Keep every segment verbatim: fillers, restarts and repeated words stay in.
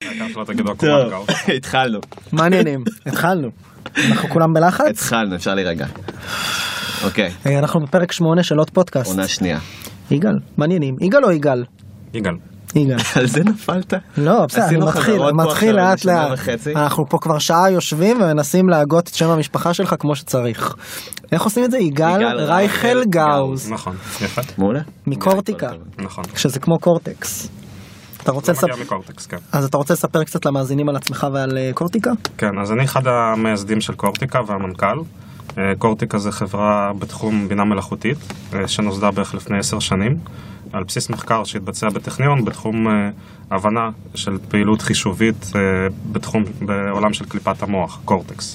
טוב, התחלנו. מעניינים, התחלנו. אנחנו כולם בלחץ? התחלנו, אפשר להירגע. אוקיי. אנחנו בפרק שמונה של עוד פודקאסט. עונה שנייה. יגאל, מעניינים. יגאל או יגאל? יגאל. יגאל. על זה נפלת? לא, בסדר, אני מתחיל, מתחיל לאט לאט. אנחנו פה כבר שעה יושבים ומנסים להגות את שם המשפחה שלך כמו שצריך. איך עושים את זה? יגאל רייכל גאוז. נכון, יפה. מעולה. מקורטיקה. נכון. שזה כמו קורטקס. אתה רוצה לספר? מגיע מקורטקס, כן. אז אתה רוצה לספר קצת למאזינים על עצמך ועל קורטיקה? כן, אז אני אחד המייסדים של קורטיקה והמנכ"ל. קורטיקה זה חברה בתחום בינה מלאכותית, שנוסדה בערך לפני עשר שנים, על בסיס מחקר שהתבצע בטכניון בתחום הבנה של פעילות חישובית בתחום, בעולם של קליפת המוח, קורטקס.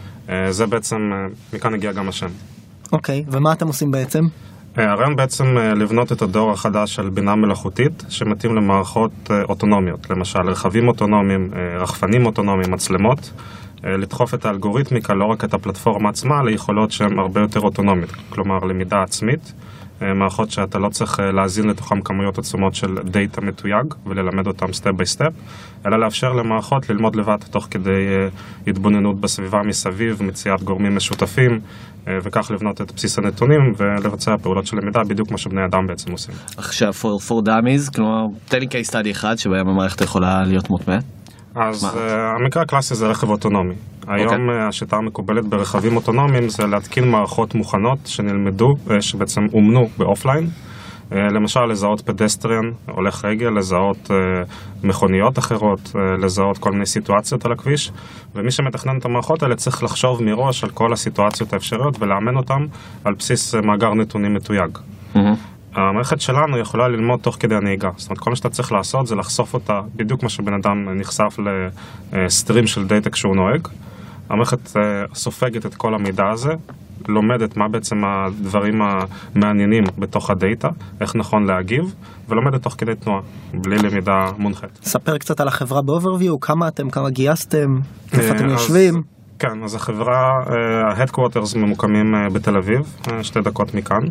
זה בעצם, מכאן הגיע גם השם. אוקיי, ומה אתם עושים בעצם? הרעיון בעצם לבנות את הדור החדש של בינה מלאכותית שמתאים למערכות אוטונומיות, למשל רכבים אוטונומיים, רחפנים אוטונומיים, מצלמות, לדחוף את האלגוריתמיקה, לא רק את הפלטפורמה עצמה, ליכולות שהן הרבה יותר אוטונומית, כלומר למידה עצמית, מערכות שאתה לא צריך להזין לתוכם כמויות עצומות של דאטה מתויג וללמד אותם סטפ ביי סטפ, אלא לאפשר למערכות ללמוד לבד תוך כדי התבוננות בסביבה מסביב, מציאת גורמים משותפים, וכך לבנות את בסיס הנתונים ולבצע פעולות של למידה בדיוק כמו שבני אדם בעצם עושים. עכשיו, for, for dummies, כלומר, תן לי case study אחד שבהם המערכת יכולה להיות מוטמעת. אז uh, המקרה הקלאסי זה רכב אוטונומי. היום okay. השיטה המקובלת ברכבים אוטונומיים זה להתקין מערכות מוכנות שנלמדו, שבעצם אומנו באופליין. Uh, למשל לזהות פדסטריאן, הולך רגל, לזהות uh, מכוניות אחרות, uh, לזהות כל מיני סיטואציות על הכביש. ומי שמתכנן את המערכות האלה צריך לחשוב מראש על כל הסיטואציות האפשריות ולאמן אותם על בסיס uh, מאגר נתונים מתויג. Mm-hmm. המערכת שלנו יכולה ללמוד תוך כדי הנהיגה. זאת אומרת, כל מה שאתה צריך לעשות זה לחשוף אותה בדיוק כמו שבן אדם נחשף לסטרים של דאטה כשהוא נוהג. המערכת סופגת את כל המידע הזה, לומדת מה בעצם הדברים המעניינים בתוך הדאטה, איך נכון להגיב, ולומדת תוך כדי תנועה, בלי למידה מונחת. ספר קצת על החברה באוברוויו, כמה אתם, כמה גייסתם, איפה אתם יושבים? כן, אז החברה, ה-Headquarters ממוקמים בתל אביב, שתי דקות מכאן.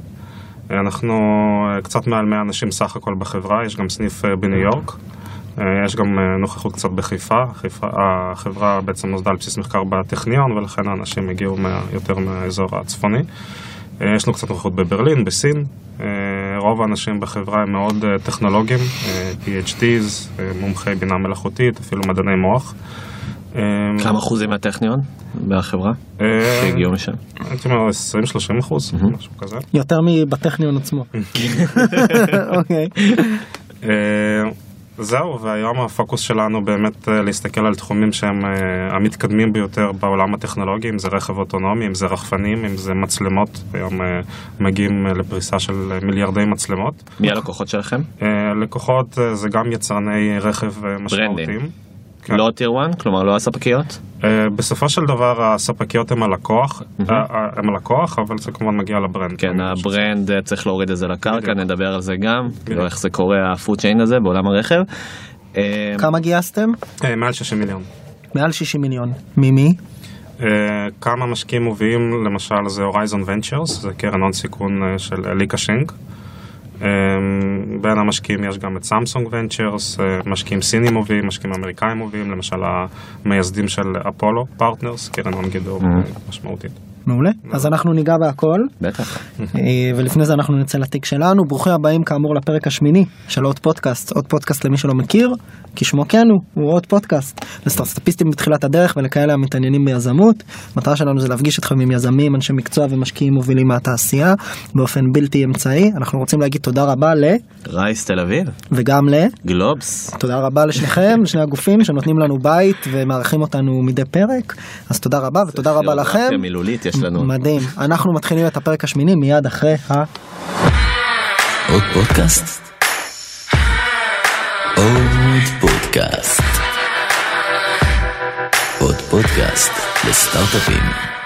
אנחנו קצת מעל מאה אנשים סך הכל בחברה, יש גם סניף בניו יורק, יש גם נוכחות קצת בחיפה, חיפה, החברה בעצם נוסדה על בסיס מחקר בטכניון ולכן האנשים הגיעו יותר מהאזור הצפוני. יש לנו קצת נוכחות בברלין, בסין, רוב האנשים בחברה הם מאוד טכנולוגיים, פי אייץ' דיז, מומחי בינה מלאכותית, אפילו מדעני מוח. כמה אחוזים מהטכניון בחברה שהגיעו משם? הייתי אומר עשרים שלושים אחוז, משהו כזה. יותר מבטכניון עצמו. אוקיי. זהו, והיום הפוקוס שלנו באמת להסתכל על תחומים שהם המתקדמים ביותר בעולם הטכנולוגי, אם זה רכב אוטונומי, אם זה רחפנים, אם זה מצלמות, היום מגיעים לפריסה של מיליארדי מצלמות. מי הלקוחות שלכם? לקוחות זה גם יצרני רכב משמעותיים. כן. לא טיר וואן? כלומר לא הספקיות? Uh, בסופו של דבר הספקיות הם הלקוח, mm-hmm. uh, הם הלקוח, אבל זה כמובן מגיע לברנד. כן, הברנד שצריך. צריך להוריד את זה לקרקע, נדבר על זה גם, לא איך זה קורה, הפוד צ'יין הזה בעולם הרכב. כמה גייסתם? Uh, מעל שישים מיליון. מעל שישים מיליון. ממי? Uh, כמה משקיעים מובילים, למשל זה Horizon Ventures, זה קרן הון סיכון uh, של ליקה שינג. בין המשקיעים יש גם את סמסונג ונצ'רס, משקיעים סינים מובילים, משקיעים אמריקאים מובילים, למשל המייסדים של אפולו פרטנרס, קרן הון גידור משמעותית. מעולה, אז אנחנו ניגע בהכל. בטח. ולפני זה אנחנו נצא לתיק שלנו. ברוכים הבאים כאמור לפרק השמיני של עוד פודקאסט. עוד פודקאסט למי שלא מכיר, כשמו כן הוא, הוא עוד פודקאסט. לסטארט-אפיסטים בתחילת הדרך ולכאלה המתעניינים ביזמות. המטרה שלנו זה להפגיש אתכם עם יזמים, אנשי מקצוע ומשקיעים מובילים מהתעשייה, באופן בלתי אמצעי. אנחנו רוצים להגיד תודה רבה ל... רייס תל אביב. וגם ל... גלובס. תודה רבה לשניכם, לשני הגופים שנותנים לנו בית ומארחים אותנו מדי פרק. אז תודה רבה ותודה רבה לכם. מילולית יש לנו. מדהים. אנחנו מתחילים את הפרק השמיני מיד אחרי ה... עוד פודקאסט. עוד פודקאסט. עוד פודקאסט לסטארט-אפים.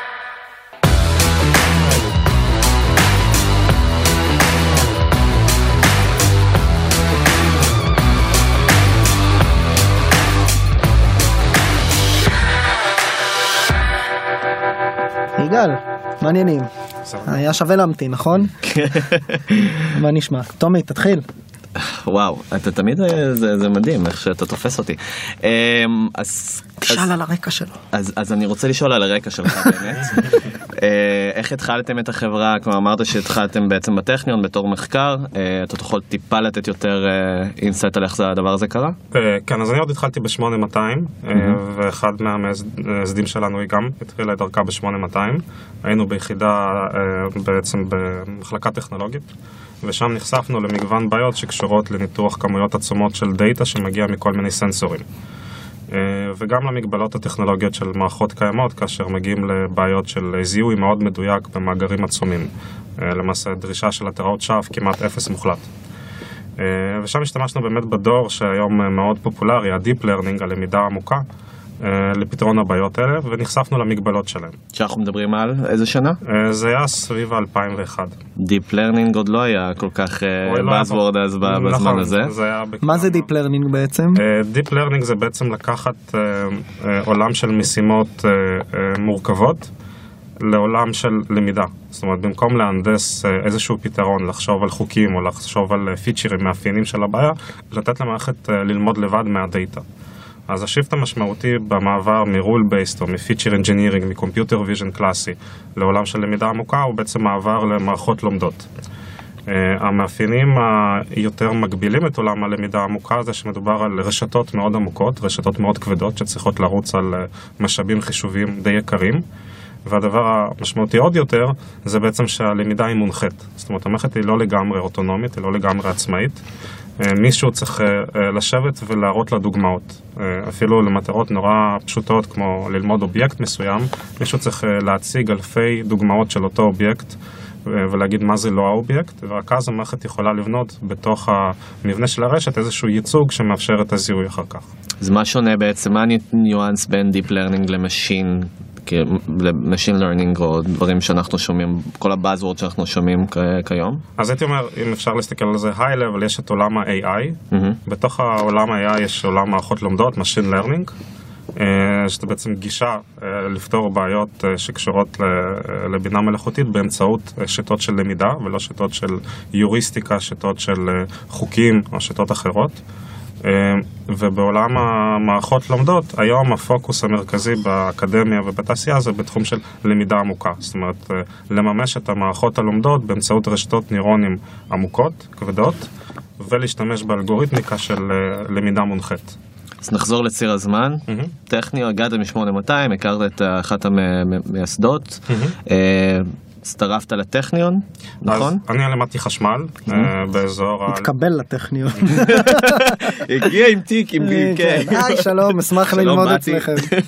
יגאל, מעניינים. היה שווה להמתין, נכון? מה נשמע? תומי, תתחיל. וואו, אתה תמיד, זה, זה מדהים איך שאתה תופס אותי. אז... תשאל על הרקע שלו. אז, אז אני רוצה לשאול על הרקע שלך באמת. איך התחלתם את החברה? כלומר, אמרת שהתחלתם בעצם בטכניון בתור מחקר. אתה תוכל טיפה לתת יותר אינסייט על איך הדבר הזה קרה? כן, אז אני עוד התחלתי ב-שמונה מאתיים, ואחד מהמייסדים שלנו היא גם התחילה את דרכה ב-שמונה מאתיים. היינו ביחידה בעצם במחלקה טכנולוגית. ושם נחשפנו למגוון בעיות שקשורות לניתוח כמויות עצומות של דאטה שמגיע מכל מיני סנסורים. וגם למגבלות הטכנולוגיות של מערכות קיימות, כאשר מגיעים לבעיות של זיהוי מאוד מדויק במאגרים עצומים. למעשה דרישה של התראות שווא כמעט אפס מוחלט. ושם השתמשנו באמת בדור שהיום מאוד פופולרי, ה-Deep Learning, הלמידה העמוקה, לפתרון הבעיות האלה, ונחשפנו למגבלות שלהם. שאנחנו מדברים על איזה שנה? זה היה סביב אלפיים ואחת. Deep Learning עוד לא היה כל כך buzzword אז בזמן הזה. מה זה Deep Learning בעצם? Deep Learning זה בעצם לקחת עולם של משימות מורכבות לעולם של למידה. זאת אומרת, במקום להנדס איזשהו פתרון, לחשוב על חוקים או לחשוב על פיצ'רים, מאפיינים של הבעיה, לתת למערכת ללמוד לבד מהדאטה. אז השיפט המשמעותי במעבר מ-rule-based או מ-feature engineering, מ-computer vision קלאסי לעולם של למידה עמוקה, הוא בעצם מעבר למערכות לומדות. Uh, המאפיינים היותר מגבילים את עולם הלמידה העמוקה זה שמדובר על רשתות מאוד עמוקות, רשתות מאוד כבדות שצריכות לרוץ על uh, משאבים חישוביים די יקרים. והדבר המשמעותי עוד יותר זה בעצם שהלמידה היא מונחית. זאת אומרת, המערכת היא לא לגמרי אוטונומית, היא לא לגמרי עצמאית. מישהו צריך לשבת ולהראות לה דוגמאות. אפילו למטרות נורא פשוטות כמו ללמוד אובייקט מסוים, מישהו צריך להציג אלפי דוגמאות של אותו אובייקט ולהגיד מה זה לא האובייקט, ורק אז המערכת יכולה לבנות בתוך המבנה של הרשת איזשהו ייצוג שמאפשר את הזיהוי אחר כך. אז מה שונה בעצם? מה הניואנס בין Deep Learning למשין? למשין לרנינג או דברים שאנחנו שומעים, כל הבאזוורד שאנחנו שומעים כיום? אז הייתי אומר, אם אפשר להסתכל על זה high level, יש את עולם ה-איי איי. Mm-hmm. בתוך העולם ה-איי איי יש עולם מערכות לומדות, משין לרנינג, שאתה בעצם גישה לפתור בעיות שקשורות לבינה מלאכותית באמצעות שיטות של למידה, ולא שיטות של יוריסטיקה, שיטות של חוקים או שיטות אחרות. ובעולם המערכות לומדות, היום הפוקוס המרכזי באקדמיה ובתעשייה זה בתחום של למידה עמוקה. זאת אומרת, לממש את המערכות הלומדות באמצעות רשתות נירונים עמוקות, כבדות, ולהשתמש באלגוריתמיקה של למידה מונחית. אז נחזור לציר הזמן. Mm-hmm. טכני, הגעת מ-שמונה מאתיים, הכרת את אחת המייסדות. Mm-hmm. הצטרפת לטכניון, נכון? אז אני למדתי חשמל באזור... התקבל לטכניון. הגיע עם תיק, עם גיל. היי, שלום, אשמח ללמוד אצלכם.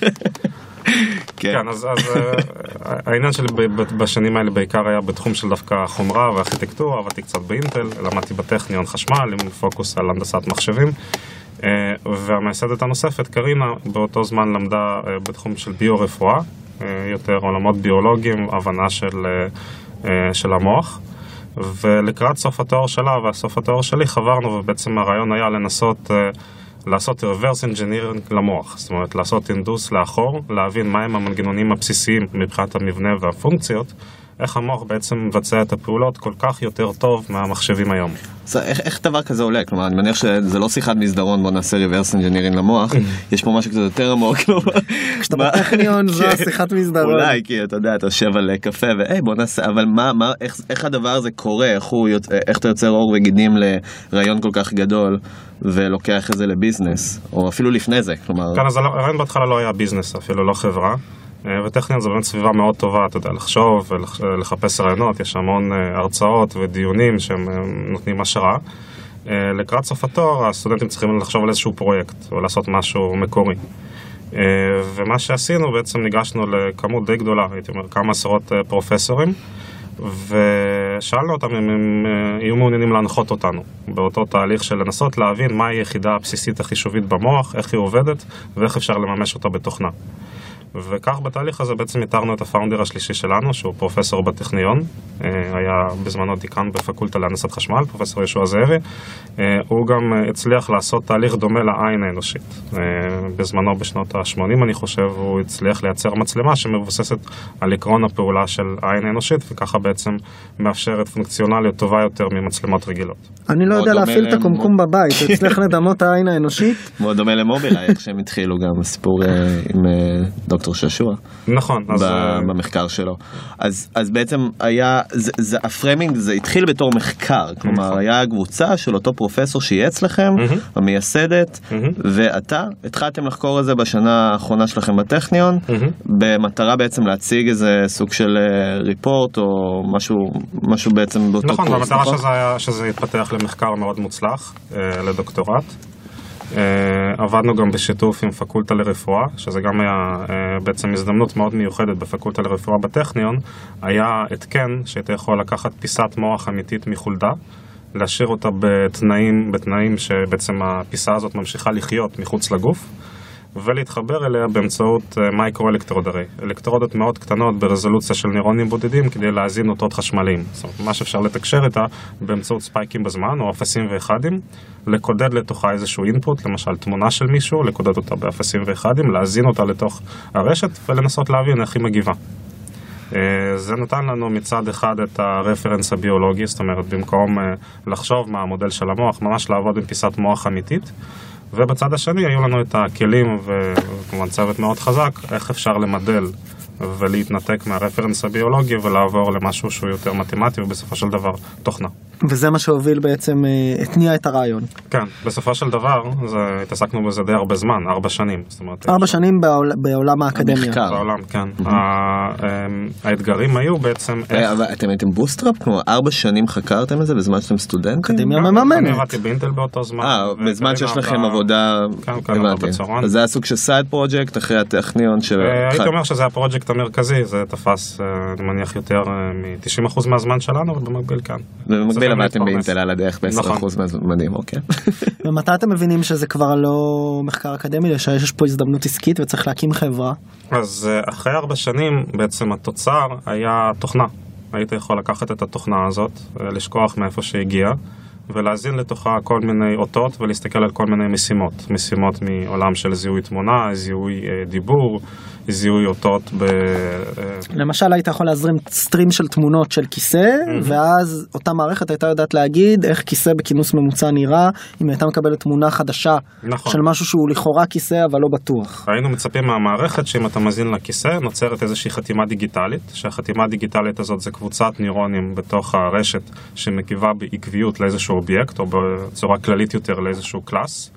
כן, אז העניין שלי בשנים האלה בעיקר היה בתחום של דווקא חומרה וארכיטקטורה, עבדתי קצת באינטל, למדתי בטכניון חשמל עם פוקוס על הנדסת מחשבים. והמייסדת הנוספת, קרינה, באותו זמן למדה בתחום של ביו-רפואה, יותר עולמות ביולוגיים, הבנה של, של המוח. ולקראת סוף התואר שלה והסוף התואר שלי חברנו, ובעצם הרעיון היה לנסות לעשות reverse engineering למוח. זאת אומרת, לעשות אינדוס לאחור, להבין מהם המנגנונים הבסיסיים מבחינת המבנה והפונקציות, איך המוח בעצם מבצע את הפעולות כל כך יותר טוב מהמחשבים היום. אז איך, איך דבר כזה עולה? כלומר, אני מניח שזה לא שיחת מסדרון, בוא נעשה reverse engineering למוח, יש פה משהו קצת יותר עמוק. כשאתה בטכניון זו שיחת מסדרון. אולי, כי אתה יודע, אתה יושב על קפה, והי, בוא נעשה, אבל מה, מה, איך, איך הדבר הזה קורה? איך, הוא, איך אתה יוצר אור וגידים לרעיון כל כך גדול, ולוקח את זה לביזנס, או אפילו לפני זה, כלומר... כן, אז הרעיון בהתחלה לא היה ביזנס, אפילו לא חברה. וטכניון זה באמת סביבה מאוד טובה, אתה יודע, לחשוב ולחפש רעיונות, יש המון הרצאות ודיונים שהם נותנים השראה. לקראת סוף התואר, הסטודנטים צריכים לחשוב על איזשהו פרויקט, או לעשות משהו מקורי. ומה שעשינו, בעצם ניגשנו לכמות די גדולה, הייתי אומר, כמה עשרות פרופסורים, ושאלנו אותם אם הם יהיו מעוניינים להנחות אותנו, באותו תהליך של לנסות להבין מהי היחידה הבסיסית החישובית במוח, איך היא עובדת, ואיך אפשר לממש אותה בתוכנה. וכך בתהליך הזה בעצם איתרנו את הפאונדר השלישי שלנו, שהוא פרופסור בטכניון, היה בזמנו דיקן בפקולטה להנדסת חשמל, פרופסור ישוע זאבי. הוא גם הצליח לעשות תהליך דומה לעין האנושית. בזמנו בשנות ה-שמונים אני חושב, הוא הצליח לייצר מצלמה שמבוססת על עקרון הפעולה של העין האנושית, וככה בעצם מאפשרת פונקציונליות טובה יותר ממצלמות רגילות. אני לא יודע להפעיל את הקומקום בבית, הוא הצליח לדמות העין האנושית. מאוד דומה למובילאיי, איך שהם התחילו גם סיפור עם דוקטור ששוע. נכון. במחקר שלו. אז בעצם היה, הפריימינג זה התחיל בתור מחקר, כלומר היה קבוצה של אותו פרופסור שייעץ לכם, המייסדת, ואתה התחלתם לחקור את זה בשנה האחרונה שלכם בטכניון, במטרה בעצם להציג איזה סוג של ריפורט, או משהו בעצם באותו קורס. נכון, במטרה שזה היה, שזה יתפתח למחקר מאוד מוצלח, לדוקטורט. עבדנו גם בשיתוף עם פקולטה לרפואה, שזה גם היה בעצם הזדמנות מאוד מיוחדת בפקולטה לרפואה בטכניון. היה התקן שהיית יכול לקחת פיסת מוח אמיתית מחולדה, להשאיר אותה בתנאים, בתנאים שבעצם הפיסה הזאת ממשיכה לחיות מחוץ לגוף, ולהתחבר אליה באמצעות מייקרו-אלקטרוד הרי. אלקטרודות מאוד קטנות ברזולוציה של נירונים בודדים כדי להזין אותות חשמליים. זאת אומרת, מה שאפשר לתקשר איתה באמצעות ספייקים בזמן או אפסים ואחדים, לקודד לתוכה איזשהו אינפוט, למשל תמונה של מישהו, לקודד אותה באפסים ואחדים, להזין אותה לתוך הרשת ולנסות להבין איך היא מגיבה. זה נתן לנו מצד אחד את הרפרנס הביולוגי, זאת אומרת, במקום לחשוב מה המודל של המוח, ממש לעבוד עם פיסת מוח אמיתית. ובצד השני היו לנו את הכלים וכמובן צוות מאוד חזק, איך אפשר למדל ולהתנתק מהרפרנס הביולוגי ולעבור למשהו שהוא יותר מתמטי ובסופו של דבר תוכנה. וזה מה שהוביל בעצם, התניע את הרעיון. כן, בסופו של דבר, זה, התעסקנו בזה די הרבה זמן, ארבע שנים. זאת אומרת, ארבע שנים בעול, בעולם האקדמיה. המחקר. בעולם, כן. Mm-hmm. האתגרים היו בעצם... אבל אתם הייתם בוסטראפ? כמו ארבע שנים חקרתם את זה בזמן שאתם סטודנטים? אקדמיה מממנת. אני עבדתי באינטל באותו זמן. אה, בזמן שיש לכם עבודה... כן, כן, בצהרון. אז זה היה סוג של סייד פרויקט אחרי הטכניון של... הייתי אומר שזה הפרויקט המרכזי, זה תפס, אני מניח, יותר מ-תשעים אחוז מהזמן שלנו, ובמקביל כאן. ובמקביל עבדתם באינטל על הדרך ב-עשרה אחוז מדהים, אוקיי. ומתי אתם מבינים שזה כבר לא מחקר אקדמי, שיש פה הזדמנות עסקית וצריך להקים חברה? אז אחרי ארבע שנים בעצם התוצר היה תוכנה. היית יכול לקחת את התוכנה הזאת, לשכוח מאיפה שהגיעה, ולהזין לתוכה כל מיני אותות ולהסתכל על כל מיני משימות. משימות מעולם של זיהוי תמונה, זיהוי דיבור, זיהוי אותות ב... למשל היית יכול להזרים סטרים של תמונות של כיסא, mm-hmm. ואז אותה מערכת הייתה יודעת להגיד איך כיסא בכינוס ממוצע נראה, אם הייתה מקבלת תמונה חדשה, נכון. של משהו שהוא לכאורה כיסא אבל לא בטוח. היינו מצפים מהמערכת שאם אתה מזין לכיסא, נוצרת איזושהי חתימה דיגיטלית, שהחתימה הדיגיטלית הזאת זה קבוצת נירונים בתוך הרשת שמגיבה בעקביות לאיזשהו אובייקט, או בצורה כללית יותר לאיזשהו קלאס.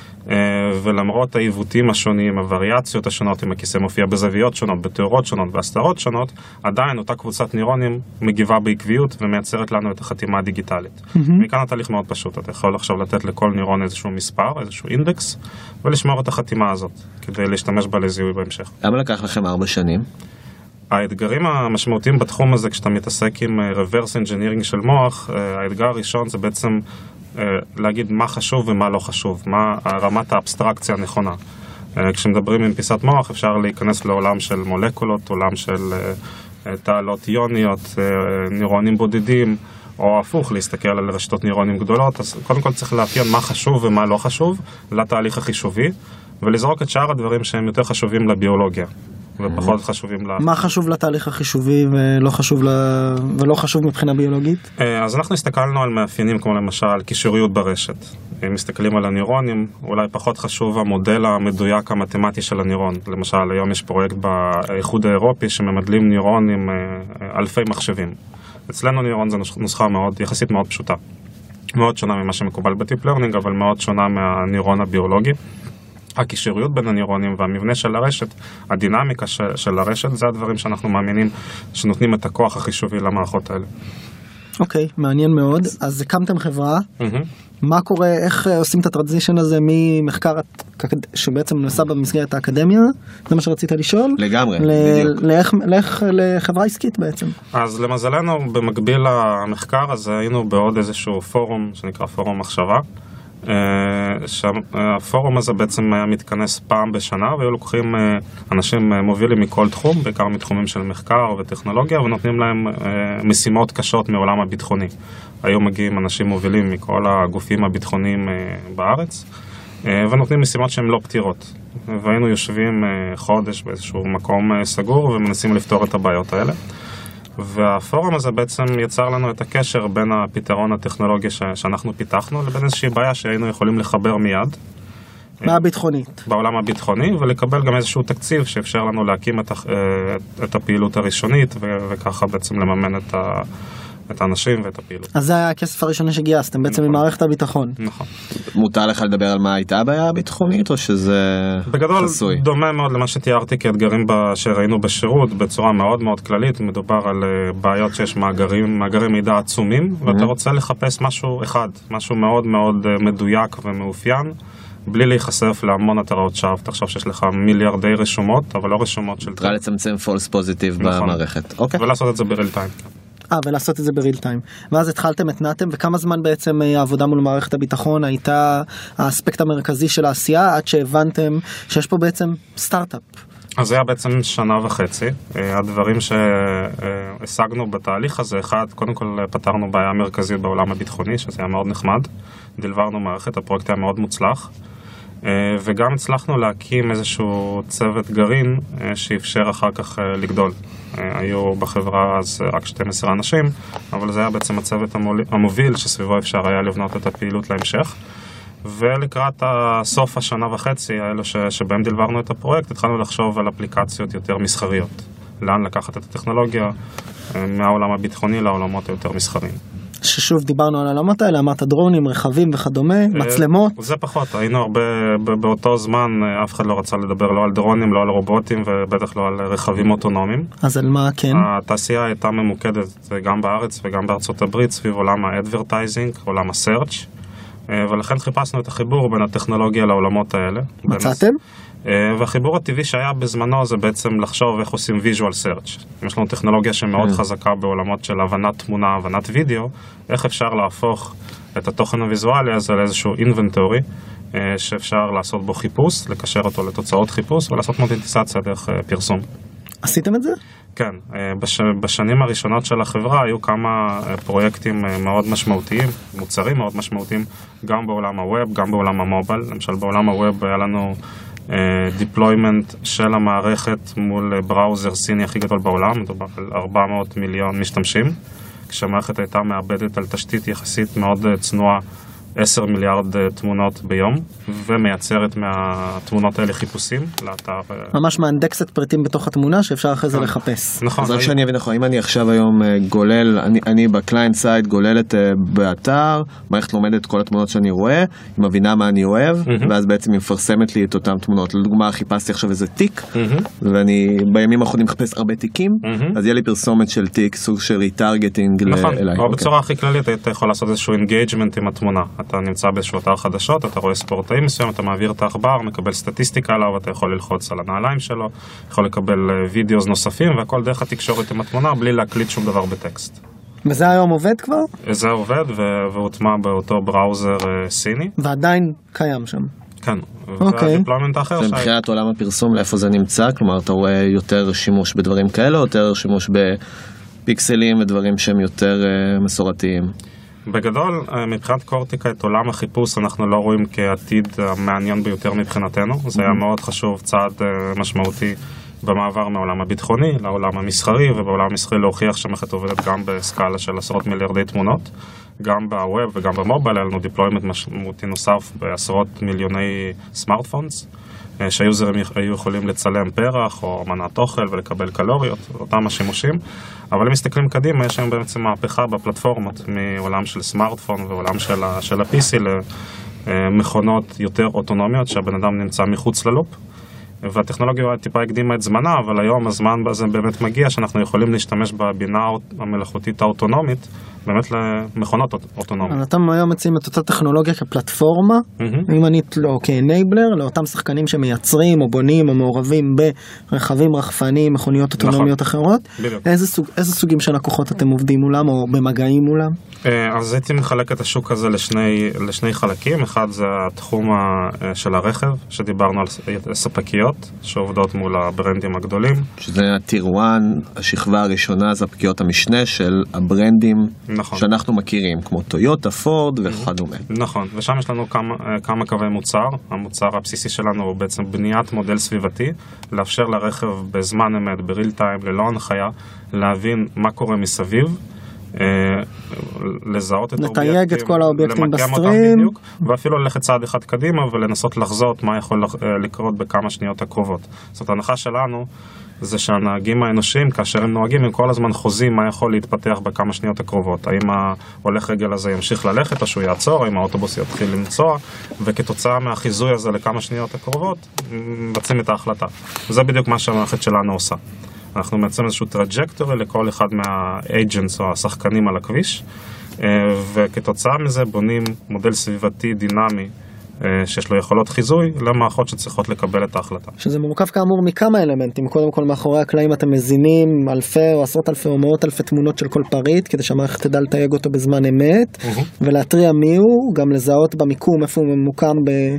ולמרות העיוותים השונים, הווריאציות השונות, אם הכיסא מופיע בזוויות שונות, בתיאורות שונות והסתרות שונות, עדיין אותה קבוצת נירונים מגיבה בעקביות ומייצרת לנו את החתימה הדיגיטלית. Mm-hmm. מכאן התהליך מאוד פשוט, אתה יכול עכשיו לתת לכל נירון איזשהו מספר, איזשהו אינדקס, ולשמור את החתימה הזאת, כדי להשתמש בה לזיהוי בהמשך. למה לקח לכם ארבע שנים? האתגרים המשמעותיים בתחום הזה, כשאתה מתעסק עם reverse engineering של מוח, האתגר הראשון זה בעצם להגיד מה חשוב ומה לא חשוב, מה רמת האבסטרקציה הנכונה. כשמדברים עם פיסת מוח אפשר להיכנס לעולם של מולקולות, עולם של תעלות איוניות, נירונים בודדים, או הפוך, להסתכל על רשתות נירונים גדולות. אז קודם כל צריך לאפיין מה חשוב ומה לא חשוב לתהליך החישובי, ולזרוק את שאר הדברים שהם יותר חשובים לביולוגיה. ופחות חשובים לה... מה חשוב לתהליך החישובי ולא חשוב, ל... ולא חשוב מבחינה ביולוגית? אז אנחנו הסתכלנו על מאפיינים כמו למשל קישוריות ברשת. אם מסתכלים על הנירונים, אולי פחות חשוב המודל המדויק המתמטי של הנירון. למשל, היום יש פרויקט באיחוד האירופי שממדלים נירון עם אלפי מחשבים. אצלנו נירון זה נוסחה מאוד, יחסית מאוד פשוטה. מאוד שונה ממה שמקובל בטיפ לרנינג, אבל מאוד שונה מהנירון הביולוגי. הקישוריות בין הנירונים והמבנה של הרשת, הדינמיקה של הרשת, זה הדברים שאנחנו מאמינים שנותנים את הכוח החישובי למערכות האלה. אוקיי, מעניין מאוד. אז הקמתם חברה, מה קורה, איך עושים את הטרנזישן הזה ממחקר שבעצם נעשה במסגרת האקדמיה? זה מה שרצית לשאול? לגמרי, בדיוק. לאיך לחברה עסקית בעצם? אז למזלנו, במקביל למחקר הזה היינו בעוד איזשהו פורום שנקרא פורום מחשבה, שהפורום הזה בעצם היה מתכנס פעם בשנה, והיו לוקחים אנשים מובילים מכל תחום, בעיקר מתחומים של מחקר וטכנולוגיה, ונותנים להם משימות קשות מעולם הביטחוני. היו מגיעים אנשים מובילים מכל הגופים הביטחוניים בארץ, ונותנים משימות שהן לא פתירות. והיינו יושבים חודש באיזשהו מקום סגור ומנסים לפתור את הבעיות האלה. והפורום הזה בעצם יצר לנו את הקשר בין הפתרון הטכנולוגי ש- שאנחנו פיתחנו לבין איזושהי בעיה שהיינו יכולים לחבר מיד. מה הביטחונית? בעולם הביטחוני, ולקבל גם איזשהו תקציב שאפשר לנו להקים את, ה- את הפעילות הראשונית ו- וככה בעצם לממן את, ה- את האנשים ואת הפעילות. אז זה היה הכסף הראשוני שגייסתם, בעצם נכון. ממערכת הביטחון. נכון. מותר לך לדבר על מה הייתה הבעיה הביטחונית, או שזה בגדול, חסוי? דומה מאוד למה שתיארתי כאתגרים ב- שראינו בשירות, בצורה מאוד מאוד כללית. מדובר על uh, בעיות שיש מאגרים, מאגרי מידע עצומים, mm-hmm. ואתה רוצה לחפש משהו אחד, משהו מאוד מאוד uh, מדויק ומאופיין, בלי להיחשף להמון התראות שווא. תחשוב שיש לך מיליארדי רשומות, אבל לא רשומות של... תראה לצמצם false positive נכון. במערכת. אוקיי. ולעשות את זה בריל טיים. אה, ולעשות את זה בריל טיים. ואז התחלתם, התנעתם, וכמה זמן בעצם העבודה מול מערכת הביטחון הייתה האספקט המרכזי של העשייה, עד שהבנתם שיש פה בעצם סטארט-אפ? אז זה היה בעצם שנה וחצי. הדברים שהשגנו בתהליך הזה, אחד, קודם כל פתרנו בעיה מרכזית בעולם הביטחוני, שזה היה מאוד נחמד. דלברנו מערכת, הפרויקט היה מאוד מוצלח. וגם הצלחנו להקים איזשהו צוות גרעין שאפשר אחר כך לגדול. היו בחברה אז רק שנים עשר אנשים, אבל זה היה בעצם הצוות המוביל שסביבו אפשר היה לבנות את הפעילות להמשך. ולקראת סוף השנה וחצי האלו שבהם דלברנו את הפרויקט, התחלנו לחשוב על אפליקציות יותר מסחריות. לאן לקחת את הטכנולוגיה מהעולם הביטחוני לעולמות היותר מסחריים. ששוב דיברנו על העולמות האלה, אמרת דרונים, רכבים וכדומה, מצלמות. זה פחות, היינו הרבה, באותו זמן אף אחד לא רצה לדבר לא על דרונים, לא על רובוטים ובטח לא על רכבים אוטונומיים. אז על מה כן? התעשייה הייתה ממוקדת גם בארץ וגם בארצות הברית סביב עולם האדברטייזינג, עולם הסרצ', ולכן חיפשנו את החיבור בין הטכנולוגיה לעולמות האלה. מצאתם? והחיבור הטבעי שהיה בזמנו זה בעצם לחשוב איך עושים visual search. יש לנו טכנולוגיה שמאוד חזקה בעולמות של הבנת תמונה, הבנת וידאו, איך אפשר להפוך את התוכן הוויזואלי הזה לאיזשהו inventory, שאפשר לעשות בו חיפוש, לקשר אותו לתוצאות חיפוש ולעשות מוניטיזציה דרך פרסום. עשיתם את זה? כן, בש, בשנים הראשונות של החברה היו כמה פרויקטים מאוד משמעותיים, מוצרים מאוד משמעותיים, גם בעולם הווב, גם בעולם המובייל. למשל בעולם הווב היה לנו דיפלוימנט של המערכת מול בראוזר סיני הכי גדול בעולם, מדובר על ארבע מאות מיליון משתמשים, כשהמערכת הייתה מאבדת על תשתית יחסית מאוד צנועה עשרה מיליארד תמונות ביום, ומייצרת מהתמונות האלה חיפושים לאתר. ממש מאנדקסת פריטים בתוך התמונה שאפשר אחרי זה לחפש. נכון. אז רק שאני אבין נכון, אם אני עכשיו היום גולל, אני, אני בקליינט סייד גוללת באתר, מערכת לומדת כל התמונות שאני רואה, היא מבינה מה אני אוהב, ואז בעצם היא מפרסמת לי את אותן תמונות. לדוגמה, חיפשתי עכשיו איזה תיק, ואני בימים האחרונים מחפש הרבה תיקים, אז יהיה לי פרסומת של תיק, סוג של ריטרגטינג אליי. או בצורה הכי כללית, אתה יכול לעשות איזשהו אינגייג'מנט עם התמונה. אתה נמצא באיזשהו אתר חדשות, אתה רואה ספורטאי מסוים, אתה מעביר את העכבר, מקבל סטטיסטיקה עליו, אתה יכול ללחוץ על הנעליים שלו, יכול לקבל וידאוס נוספים, והכל דרך התקשורת עם התמונה, בלי להקליט שום דבר בטקסט. וזה היום עובד כבר? זה עובד, והוטמע באותו בראוזר סיני. ועדיין קיים שם. כן. אוקיי. והדיפלוימנט האחר זה מבחינת עולם הפרסום, לאיפה זה נמצא? כלומר, אתה רואה יותר שימוש בדברים כאלה, או יותר שימוש בפיקסלים ודברים שהם יותר מסורתיים? בגדול, מבחינת קורטיקה, את עולם החיפוש אנחנו לא רואים כעתיד המעניין ביותר מבחינתנו. זה היה מאוד חשוב, צעד משמעותי במעבר מהעולם הביטחוני לעולם המסחרי, ובעולם המסחרי להוכיח שהמערכת עובדת גם בסקאלה של עשרות מיליארדי תמונות, גם בווב וגם במובייל. היה לנו דיפלוימנט משמעותי נוסף בעשרות מיליוני סמארטפונס, שהיוזרים היו יכולים לצלם פרח או מנת אוכל ולקבל קלוריות, אותם השימושים. אבל אם מסתכלים קדימה, יש היום בעצם מהפכה בפלטפורמות מעולם של סמארטפון ועולם של, ה- של ה-פי סי למכונות יותר אוטונומיות, שהבן אדם נמצא מחוץ ללופ. והטכנולוגיה טיפה הקדימה את זמנה, אבל היום הזמן הזה באמת מגיע שאנחנו יכולים להשתמש בבינה המלאכותית האוטונומית, באמת למכונות אוטונומיות. אתם היום מציעים את אותה טכנולוגיה כפלטפורמה, אם אני לא כאנבלר, לאותם שחקנים שמייצרים או בונים או מעורבים ברכבים רחפנים, מכוניות אוטונומיות אחרות. איזה סוגים של לקוחות אתם עובדים מולם או במגעים מולם? אז הייתי מחלק את השוק הזה לשני חלקים. אחד זה התחום של הרכב, שדיברנו על ספקיות שעובדות מול הברנדים הגדולים. שזה הטיר אחת, השכבה הראשונה זה הפקיעות המשנה של הברנדים נכון. שאנחנו מכירים, כמו טויוטה, פורד וכדומה. נכון, ושם יש לנו כמה, כמה קווי מוצר. המוצר הבסיסי שלנו הוא בעצם בניית מודל סביבתי, לאפשר לרכב בזמן אמת, בריל טיים, ללא הנחיה, להבין מה קורה מסביב, לזהות את האובייקטים, לתייג את כל האובייקטים בסטרים, בדיוק, ואפילו ללכת צעד אחד קדימה ולנסות לחזות מה יכול לקרות בכמה שניות הקרובות. זאת ההנחה שלנו זה שהנהגים האנושיים, כאשר הם נוהגים, הם כל הזמן חוזים מה יכול להתפתח בכמה שניות הקרובות. האם ההולך רגל הזה ימשיך ללכת או שהוא יעצור, האם האוטובוס יתחיל לנסוע, וכתוצאה מהחיזוי הזה לכמה שניות הקרובות, מבצעים את ההחלטה. וזה בדיוק מה שהמערכת שלנו עושה. אנחנו מייצרים איזשהו טראג'קטורי לכל אחד מהאג'נטס או השחקנים על הכביש, וכתוצאה מזה בונים מודל סביבתי דינמי, שיש לו יכולות חיזוי למערכות שצריכות לקבל את ההחלטה. שזה מורכב כאמור מכמה אלמנטים. קודם כל מאחורי הקלעים אתם מזינים אלפי או עשרות אלפי או מאות אלפי תמונות של כל פריט, כדי שהמערכת תדע לתייג אותו בזמן אמת, ולהתריע מי הוא, גם לזהות במיקום איפה הוא ממוקם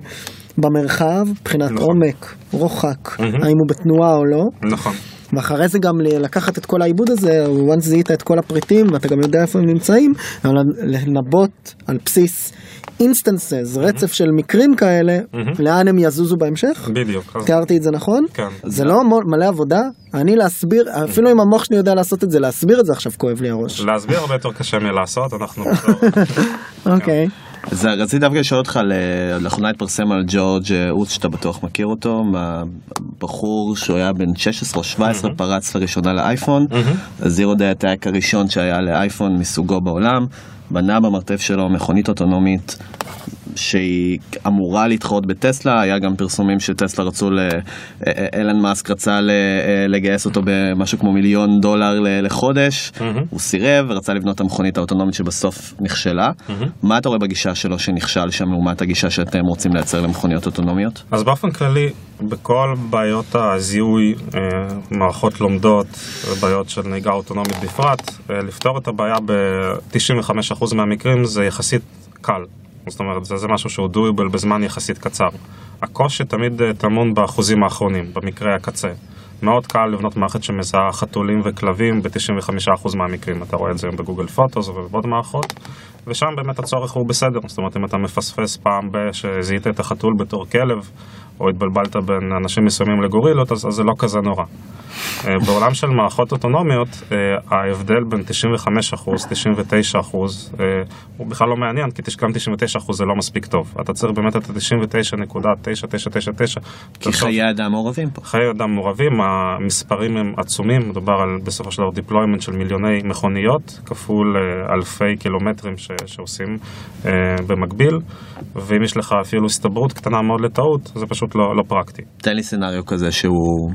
במרחב, מבחינת עומק, רוחק, האם הוא בתנועה או לא. נכון. ואחרי זה גם לקחת את כל העיבוד הזה, once זיהית את כל הפריטים, ואתה גם יודע איפה הם נמצאים, אבל לנבוט על בסיס instances, רצף של מקרים כאלה, לאן הם יזוזו בהמשך? בדיוק. תיארתי את זה נכון? כן. זה לא מלא עבודה, אני להסביר, אפילו אם המוח שלי יודע לעשות את זה, להסביר את זה עכשיו כואב לי הראש. להסביר הרבה יותר קשה מלעשות, אנחנו... אוקיי. אז רציתי דווקא לשאול אותך, לאחרונה התפרסם על ג'ורג' אוץ, שאתה בטוח מכיר אותו, בחור שהוא היה בן שש עשרה או שבע עשרה, פרץ לראשונה לאייפון, הזירו די הטייק הראשון שהיה לאייפון מסוגו בעולם, בנה במרתף שלו מכונית אוטונומית שהיא אמורה להתחרות בטסלה. היה גם פרסומים שטסלה רצו, אילן מאסק רצה לגייס אותו במשהו כמו מיליון דולר לחודש, הוא סירב ורצה לבנות את המכונית האוטונומית שבסוף נכשלה. מה אתה רואה בגישה שלו שנכשל שם לעומת הגישה שאתם רוצים לייצר למכוניות אוטונומיות? אז באופן כללי, בכל בעיות הזיהוי, מערכות לומדות, בעיות של נהיגה אוטונומית בפרט, לפתור את הבעיה ב-תשעים וחמישה אחוז מהמקרים זה יחסית קל. זאת אומרת, זה, זה משהו שהוא doable בזמן יחסית קצר. הקושי תמיד תמון באחוזים האחרונים, במקרה הקצה. מאוד קל לבנות מערכת שמזהה חתולים וכלבים ב-תשעים וחמישה אחוז מהמקרים. אתה רואה את זה בגוגל פוטוס ובעוד מערכות, ושם באמת הצורך הוא בסדר. זאת אומרת, אם אתה מפספס פעם שזיהית את החתול בתור כלב, או התבלבלת בין אנשים מסוימים לגורילות, אז, אז זה לא כזה נורא. בעולם של מערכות אוטונומיות, ההבדל בין תשעים וחמישה אחוז, תשעים ותשעה אחוז, הוא בכלל לא מעניין, כי גם תשעים ותשעה אחוז זה לא מספיק טוב. אתה צריך באמת את ה-תשעים ותשע נקודה תשע תשע תשע תשע. כי חיי אדם מעורבים פה. חיי אדם מעורבים, המספרים הם עצומים, מדובר על בסופו של דבר דיפלוימנט של מיליוני מכוניות, כפול אלפי קילומטרים ש- שעושים אה, במקביל, ואם יש לך אפילו הסתברות קטנה מאוד לטעות, זה פשוט לא, לא פרקטי. תן לי סנריו כזה שהוא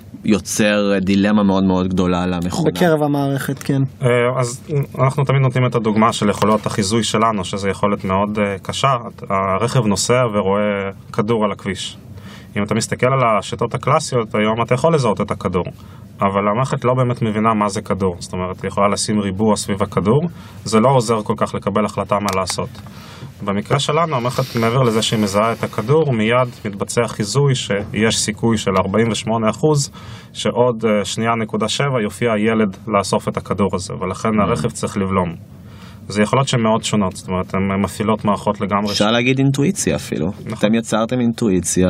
יוצר דילמה מאוד מאוד גדולה על המכונה. בקרב המערכת, כן. אז אנחנו תמיד נותנים את הדוגמה של יכולות החיזוי שלנו, שזו יכולת מאוד קשה. הרכב נוסע ורואה כדור על הכביש. אם אתה מסתכל על השיטות הקלאסיות, היום אתה יכול לזהות את הכדור, אבל המערכת לא באמת מבינה מה זה כדור. זאת אומרת, היא יכולה לשים ריבוע סביב הכדור, זה לא עוזר כל כך לקבל החלטה מה לעשות. במקרה שלנו, המערכת מעבר לזה שהיא מזהה את הכדור, מיד מתבצע חיזוי שיש סיכוי של ארבעים ושמונה אחוז, שעוד שנייה נקודה שבע יופיע הילד לאסוף את הכדור הזה, ולכן הרכב צריך לבלום. זה יכולות שהן מאוד שונות, זאת אומרת, הן מפעילות מערכות לגמרי. אפשר להגיד אינטואיציה אפילו. אתם יצרתם אינטואיציה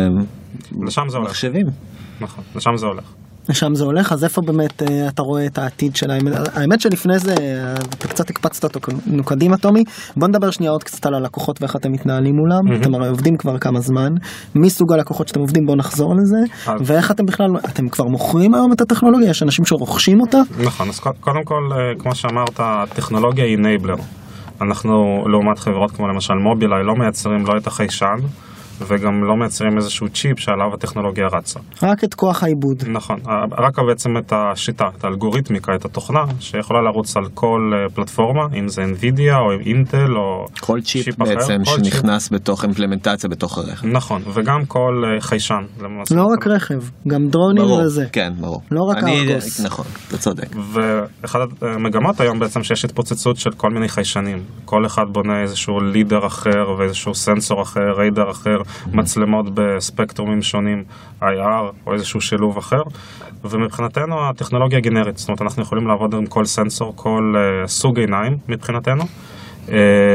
למחשבים. נכון, לשם זה הולך. לשם זה הולך, אז איפה באמת אתה רואה את העתיד של האמת? האמת שלפני זה, אתה קצת הקפצת אותו קדימה, תומי. בוא נדבר שנייה עוד קצת על הלקוחות ואיך אתם מתנהלים מולם. אתם הרי עובדים כבר כמה זמן. מי סוג הלקוחות שאתם עובדים, בואו נחזור לזה. ואיך אתם בכלל, אתם כבר מוכרים היום את הטכנולוגיה? יש אנשים שרוכשים אותה? נכון, אז קודם כל, כמו שאמרת, הטכנולוגיה היא enabler. אנחנו, לעומת חברות כמו למשל מובילאיי, לא מייצרים לא את החיישן, וגם לא מייצרים איזשהו צ'יפ שעליו הטכנולוגיה רצה. רק את כוח העיבוד. נכון, רק בעצם את השיטה, את האלגוריתמיקה, את התוכנה, שיכולה לרוץ על כל פלטפורמה, אם זה NVIDIA או אינטל או כל צ'יפ, צ'יפ בעצם אחר, כל שנכנס צ'יפ. בתוך אימפלמנטציה בתוך הרכב. נכון, וגם כל חיישן. לא רק רכב, גם דרונים ברור, וזה. כן, ברור. לא רק אני, ארגוס. נכון, אתה צודק. ואחת המגמות היום בעצם שיש התפוצצות של כל מיני חיישנים. כל אחד בונה איזשהו לידר אחר ואיזשהו סנסור אחר, ריידר אחר, מצלמות בספקטרומים שונים, איי אר או איזשהו שילוב אחר. ומבחינתנו הטכנולוגיה גנרית, זאת אומרת אנחנו יכולים לעבוד עם כל סנסור, כל uh, סוג עיניים מבחינתנו. Uh,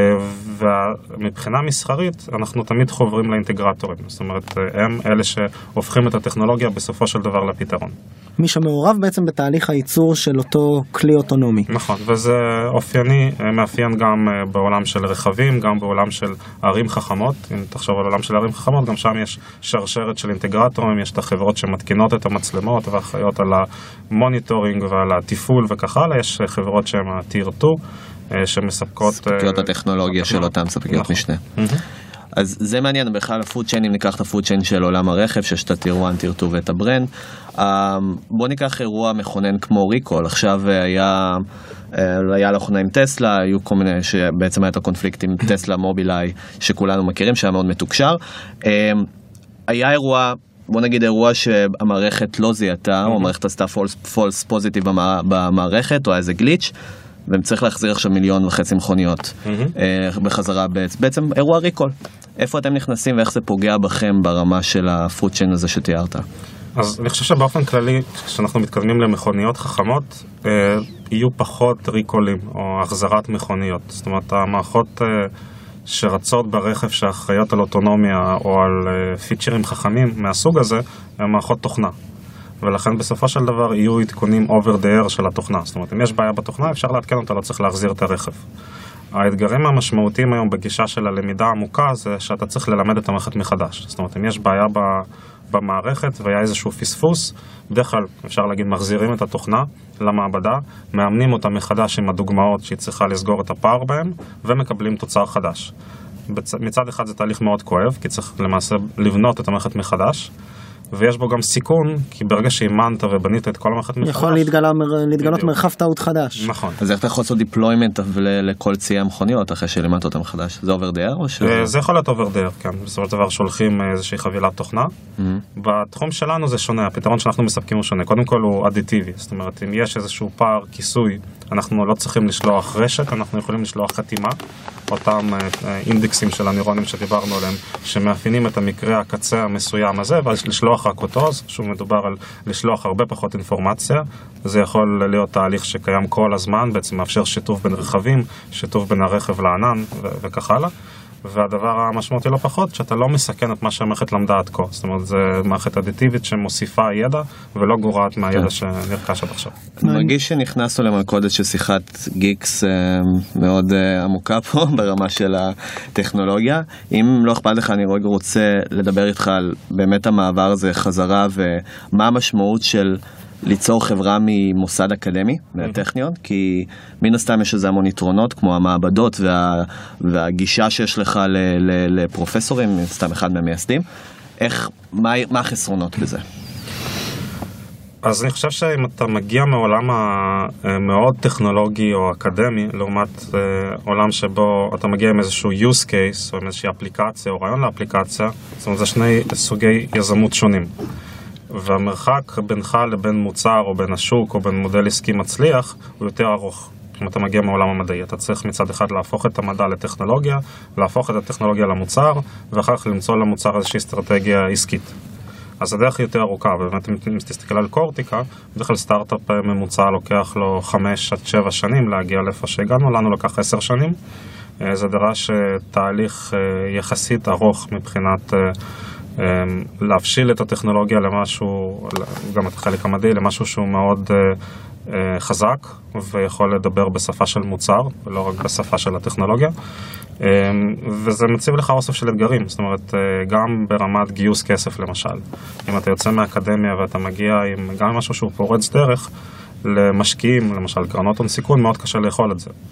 ומבחינה מסחרית אנחנו תמיד חוברים לאינטגרטורים, זאת אומרת הם אלה שהופכים את הטכנולוגיה בסופו של דבר לפתרון. מי שמעורב בעצם בתהליך הייצור של אותו כלי אוטונומי. נכון, וזה אופייני, מאפיין גם בעולם של רכבים, גם בעולם של ערים חכמות. אם תחשוב על עולם של ערים חכמות, גם שם יש שרשרת של אינטגרטורים, יש את החברות שמתקינות את המצלמות ואחראיות על המוניטורינג ועל התפעול וכך הלאה, יש חברות שהן ה-Tier שתיים שמספקות... ספקיות הטכנולוגיה של אותם ספקיות משנה. אז זה מעניין, בכלל הפוד צ'יין, אם ניקח את הפוד צ'יין של עולם הרכב, שיש את ה-Tier אחת, Tier שתיים ואת הברנד. בוא ניקח אירוע מכונן כמו ריקול, עכשיו היה, היה לאחרונה עם טסלה, היו כל מיני, שבעצם היה את הקונפליקט עם טסלה מובילאיי, שכולנו מכירים, שהיה מאוד מתוקשר. היה אירוע, בוא נגיד אירוע שהמערכת לא זיהתה, או המערכת עשתה false positive במערכת, או היה איזה גליץ', והם צריך להחזיר עכשיו מיליון וחצי מכוניות בחזרה, בעצם אירוע ריקול. איפה אתם נכנסים ואיך זה פוגע בכם ברמה של הפוד צ'יין הזה שתיארת? אז אני חושב שבאופן כללי, כשאנחנו מתקדמים למכוניות חכמות, אה, יהיו פחות ריקולים או החזרת מכוניות. זאת אומרת, המערכות אה, שרצות ברכב שאחראיות על אוטונומיה או על אה, פיצ'רים חכמים מהסוג הזה, הן מערכות תוכנה. ולכן בסופו של דבר יהיו עדכונים over the air של התוכנה. זאת אומרת, אם יש בעיה בתוכנה, אפשר להתקן אותה, לא צריך להחזיר את הרכב. האתגרים המשמעותיים היום בגישה של הלמידה העמוקה זה שאתה צריך ללמד את המערכת מחדש. זאת אומרת, אם יש בעיה במערכת והיה איזשהו פספוס, בדרך כלל אפשר להגיד מחזירים את התוכנה למעבדה, מאמנים אותה מחדש עם הדוגמאות שהיא צריכה לסגור את הפער בהם, ומקבלים תוצר חדש. מצד אחד זה תהליך מאוד כואב, כי צריך למעשה לבנות את המערכת מחדש, ויש בו גם סיכון, כי ברגע שאימנת ובנית את כל המערכת מחדש... יכול להתגלות מרחב טעות חדש. נכון. אז איך אתה יכול לעשות דיפלוימנט לכל ציי המכוניות אחרי שאימנת אותם מחדש? זה over the air או ש... זה יכול להיות over the air, כן. בסופו של דבר שולחים איזושהי חבילת תוכנה. בתחום שלנו זה שונה, הפתרון שאנחנו מספקים הוא שונה. קודם כל הוא אדיטיבי, זאת אומרת, אם יש איזשהו פער, כיסוי, אנחנו לא צריכים לשלוח רשת, אנחנו יכולים לשלוח חתימה, אותם אינדקסים של הנירונים שדיברנו עליהם, שמאפיינים את המקרה הקצה המסוים הזה, ולשלוח רק אותו, אז שוב מדובר על לשלוח הרבה פחות אינפורמציה. זה יכול להיות תהליך שקיים כל הזמן, בעצם מאפשר שיתוף בין רכבים, שיתוף בין הרכב לענן ו- וכך הלאה. והדבר המשמעותי לא פחות, שאתה לא מסכן את מה שהמערכת למדה עד כה. זאת אומרת, זו מערכת אדיטיבית שמוסיפה ידע, ולא גורעת מהידע שנרכש עד עכשיו. אני מרגיש שנכנסנו למלכודת של שיחת גיקס מאוד עמוקה פה, ברמה של הטכנולוגיה. אם לא אכפת לך, אני רגע רוצה לדבר איתך על באמת המעבר הזה חזרה, ומה המשמעות של ליצור חברה ממוסד אקדמי, מהטכניון, כי מן הסתם יש איזה המון יתרונות, כמו המעבדות וה, והגישה שיש לך ל, ל, לפרופסורים, מן הסתם אחד מהמייסדים. איך, מה, מה החסרונות בזה? אז אני חושב שאם אתה מגיע מעולם המאוד טכנולוגי או אקדמי, לעומת עולם שבו אתה מגיע עם איזשהו use case, או עם איזושהי אפליקציה, או רעיון לאפליקציה, זאת אומרת, זה שני סוגי יזמות שונים. והמרחק בינך לבין מוצר או בין השוק או בין מודל עסקי מצליח הוא יותר ארוך. אם אתה מגיע מעולם המדעי, אתה צריך מצד אחד להפוך את המדע לטכנולוגיה, להפוך את הטכנולוגיה למוצר, ואחר כך למצוא למוצר איזושהי אסטרטגיה עסקית. אז הדרך היא יותר ארוכה, ובאמת אם תסתכל על קורטיקה, בדרך כלל סטארט-אפ ממוצע לוקח לו חמש עד שבע שנים להגיע לאיפה שהגענו, לנו לקח עשר שנים. זה דרש תהליך יחסית ארוך מבחינת להבשיל את הטכנולוגיה למשהו, גם את החלק המדעי, למשהו שהוא מאוד חזק ויכול לדבר בשפה של מוצר ולא רק בשפה של הטכנולוגיה, וזה מציב לך אוסף של אתגרים. זאת אומרת, גם ברמת גיוס כסף למשל, אם אתה יוצא מהאקדמיה ואתה מגיע עם גם משהו שהוא פורץ דרך למשקיעים, למשל קרנות הון סיכון, מאוד קשה לאכול את זה.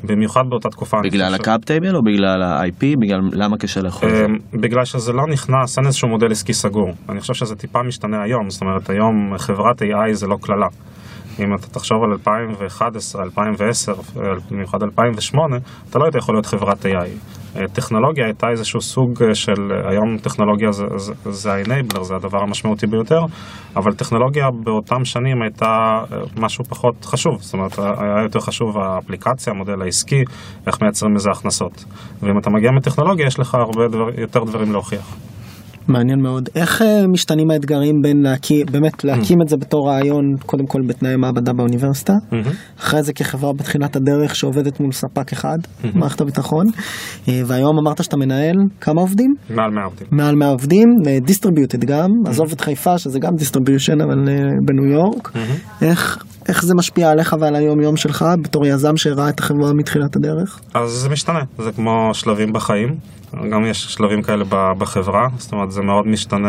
במיוחד באותה תקופה. בגלל הקאפ טייבל או בגלל ה-איי פי? בגלל למה קשה לאכול את זה? בגלל שזה לא נכנס, אין איזשהו מודל עסקי סגור. אני חושב שזה טיפה משתנה היום, זאת אומרת היום חברת איי איי זה לא כללה. אם אתה תחשוב על אלפיים ואחת עשרה, אלפיים ועשר, במיוחד אלפיים ושמונה, אתה לא יודע יכול להיות חברת איי איי. טכנולוגיה הייתה איזשהו סוג של, היום טכנולוגיה זה, זה, זה ה-enabler, זה הדבר המשמעותי ביותר, אבל טכנולוגיה באותם שנים הייתה משהו פחות חשוב, זאת אומרת, היה יותר חשוב האפליקציה, המודל העסקי, איך מייצרים מזה הכנסות. ואם אתה מגיע מטכנולוגיה, יש לך הרבה דבר, יותר דברים להוכיח. מעניין מאוד. איך משתנים האתגרים בין להקים, באמת להקים את זה בתור רעיון, קודם כל בתנאי מעבדה באוניברסיטה, אחרי זה כחברה בתחילת הדרך שעובדת מול ספק אחד, מערכת הביטחון, והיום אמרת שאתה מנהל כמה עובדים? מעל מאה עובדים. מעל מאה עובדים, דיסטריביוטד גם, עזוב את חיפה שזה גם דיסטריביושן, אבל בניו יורק. איך... איך זה משפיע עליך ועל היום יום שלך בתור יזם שהראה את החברה מתחילת הדרך? אז זה משתנה, זה כמו שלבים בחיים, גם יש שלבים כאלה בחברה, זאת אומרת זה מאוד משתנה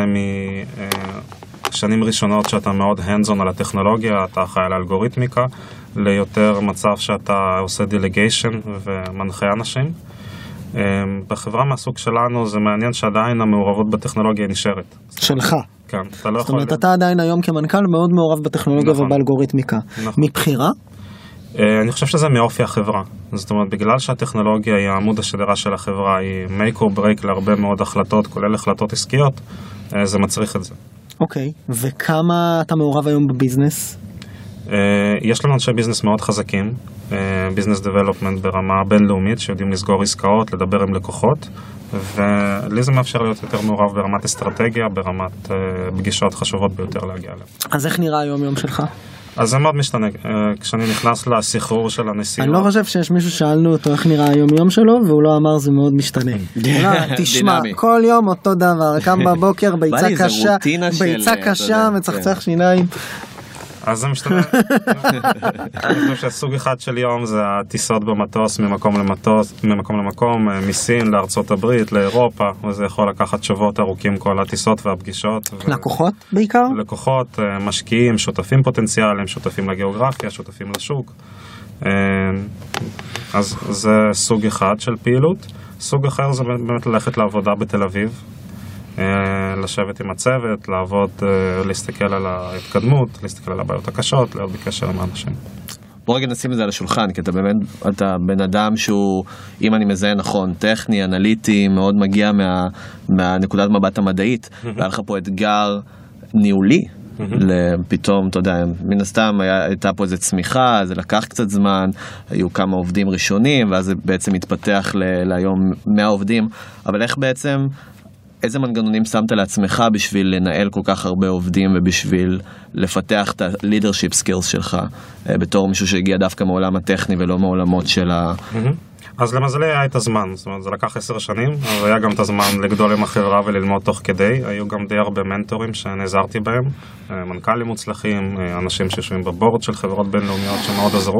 משנים ראשונות שאתה מאוד hands-on על הטכנולוגיה, אתה אחראי על האלגוריתמיקה, ליותר מצב שאתה עושה דליגיישן ומנחה אנשים. בחברה מהסוג שלנו זה מעניין שעדיין המעורבות בטכנולוגיה נשארת. שלך? כן, אתה לא יכול... זאת אומרת, אתה עדיין היום כמנכ"ל מאוד מעורב בטכנולוגיה ובאלגוריתמיקה. מבחירה? אני חושב שזה מאופי החברה. זאת אומרת, בגלל שהטכנולוגיה היא העמוד השדרה של החברה, היא make or break להרבה מאוד החלטות, כולל החלטות עסקיות, זה מצריך את זה. אוקיי, וכמה אתה מעורב היום בביזנס? יש לנו אנשי ביזנס מאוד חזקים, ביזנס דבלופמנט ברמה בינלאומית, שיודעים לסגור עסקאות, לדבר עם לקוחות, ולי זה מאפשר להיות יותר מעורב ברמת אסטרטגיה, ברמת פגישות חשובות ביותר להגיע אליהם. אז איך נראה היום יום שלך? אז זה מאוד משתנה, כשאני נכנס לסחרור של הנסיעות. אני לא חושב שיש מישהו שאלנו אותו איך נראה היום יום שלו, והוא לא אמר זה מאוד משתנה. תשמע, כל יום אותו דבר, קם בבוקר, ביצה קשה, ביצה קשה, מצחצח שיניים. אז זה משתנה. אני חושב שהסוג אחד של יום זה הטיסות במטוס ממקום למטוס, ממקום למקום, מסין לארצות הברית, לאירופה, וזה יכול לקחת שבועות ארוכים כל הטיסות והפגישות. לקוחות בעיקר? לקוחות, משקיעים, שותפים פוטנציאליים, שותפים לגיאוגרפיה, שותפים לשוק. אז זה סוג אחד של פעילות. סוג אחר זה באמת ללכת לעבודה בתל אביב. לשבת עם הצוות, לעבוד, להסתכל על ההתקדמות, להסתכל על הבעיות הקשות, להיות בקשר עם האנשים. בוא רגע נשים את זה על השולחן, כי אתה באמת, אתה בן אדם שהוא, אם אני מזהה נכון, טכני, אנליטי, מאוד מגיע מה, מהנקודת מבט המדעית, והיה לך פה אתגר ניהולי, פתאום, אתה יודע, מן הסתם הייתה פה איזו צמיחה, זה לקח קצת זמן, היו כמה עובדים ראשונים, ואז זה בעצם התפתח להיום מאה עובדים, אבל איך בעצם איזה מנגנונים שמת לעצמך בשביל לנהל כל כך הרבה עובדים ובשביל לפתח את ה-leadership skills שלך בתור מישהו שהגיע דווקא מעולם הטכני ולא מעולמות של ה... אז למזלי היה את הזמן, זאת אומרת זה לקח עשר שנים, אבל היה גם את הזמן לגדול עם החברה וללמוד תוך כדי, היו גם די הרבה מנטורים שנעזרתי בהם, מנכ"לים מוצלחים, אנשים שיושבים בבורד של חברות בינלאומיות שמאוד עזרו.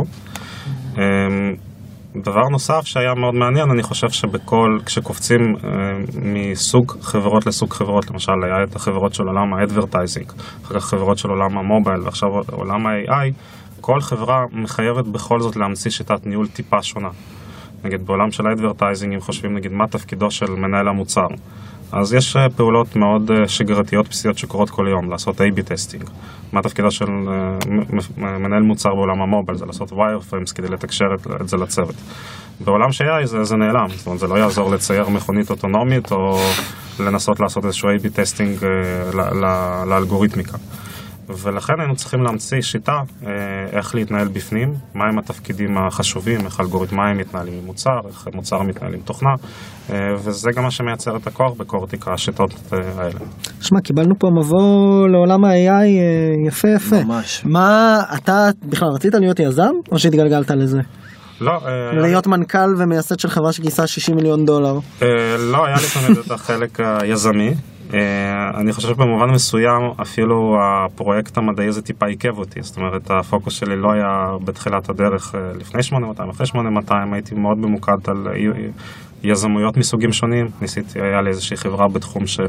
דבר נוסף שהיה מאוד מעניין, אני חושב שבכל, כשקופצים אה, מסוג חברות לסוג חברות, למשל היה את החברות של עולם האדברטייזינג, אחר כך חברות של עולם המובייל, ועכשיו עולם ה-איי איי, כל חברה מחייבת בכל זאת להמציא שיטת ניהול טיפה שונה. נגיד בעולם של האדברטייזינג, אם חושבים נגיד מה תפקידו של מנהל המוצר, אז יש פעולות מאוד שגרתיות בסיסיות שקורות כל יום, לעשות איי בי טסטינג. מה תפקידו של מנהל מוצר בעולם המובייל? זה לעשות wireframes כדי לתקשר את זה לצוות. בעולם ש-איי איי זה, זה נעלם, זאת אומרת, זה לא יעזור לצייר מכונית אוטונומית או לנסות לעשות איזשהו איי בי טסטינג לאלגוריתמיקה. ולכן היינו צריכים להמציא שיטה איך להתנהל בפנים, מהם התפקידים החשובים, איך אלגוריתמאים מתנהלים עם מוצר, איך מוצר מתנהל עם תוכנה, וזה גם מה שמייצר את הכוח בקורטיקה, השיטות האלה. שמע, קיבלנו פה מבוא לעולם ה-איי איי יפה יפה. ממש. מה, אתה בכלל רצית להיות יזם, או שהתגלגלת לזה? לא. להיות מנכ"ל ומייסד של חברה שגייסה שישים מיליון דולר. לא, היה לי תמיד את החלק היזמי. אני חושב שבמובן מסוים אפילו הפרויקט המדעי הזה טיפה עיכב אותי, זאת אומרת הפוקוס שלי לא היה בתחילת הדרך לפני שמונה מאתיים, אחרי שמונה מאתיים הייתי מאוד ממוקד על יזמויות מסוגים שונים, ניסיתי, היה לי איזושהי חברה בתחום של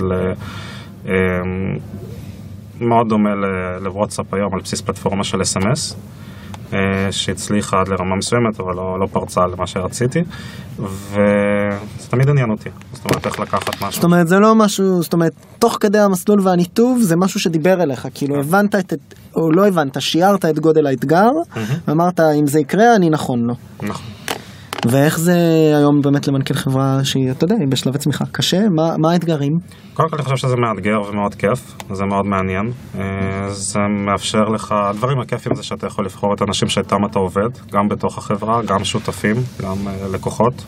מאוד דומה לוואטסאפ היום על בסיס פלטפורמה של אס אם אס, שהצליחה עד לרמה מסוימת, אבל לא, לא פרצה למה שרציתי, וזה תמיד עניין אותי. זאת אומרת, איך לקחת משהו. זאת אומרת, זה לא משהו, זאת אומרת, תוך כדי המסלול והניתוב, זה משהו שדיבר אליך, כאילו הבנת את, או לא הבנת, שיערת את גודל האתגר, ואמרת, אם זה יקרה, אני נכון לו. נכון. ואיך זה היום באמת למנכ"ל חברה שהיא, אתה יודע, היא בשלבי צמיחה? קשה? מה, מה האתגרים? קודם כל אני חושב שזה מאתגר ומאוד כיף, זה מאוד מעניין. זה מאפשר לך, הדברים הכיפים זה שאתה יכול לבחור את האנשים שאיתם אתה עובד, גם בתוך החברה, גם שותפים, גם לקוחות.